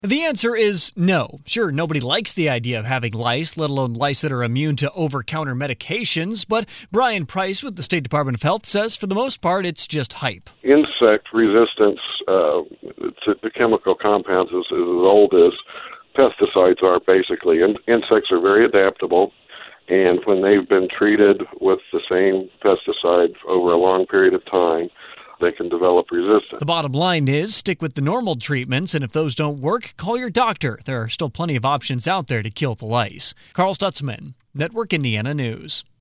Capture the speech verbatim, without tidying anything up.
The answer is no. Sure, nobody likes the idea of having lice, let alone lice that are immune to over-counter medications, but Brian Price with the State Department of Health says for the most part it's just hype. Insect resistance uh, to, to chemical compounds is, is as old as pesticides are, basically. And insects are very adaptable, and when they've been treated with the same pesticide over a long period of time, they can develop resistance. The bottom line is stick with the normal treatments, and if those don't work, call your doctor. There are still plenty of options out there to kill the lice. Carl Stutzman, Network Indiana News.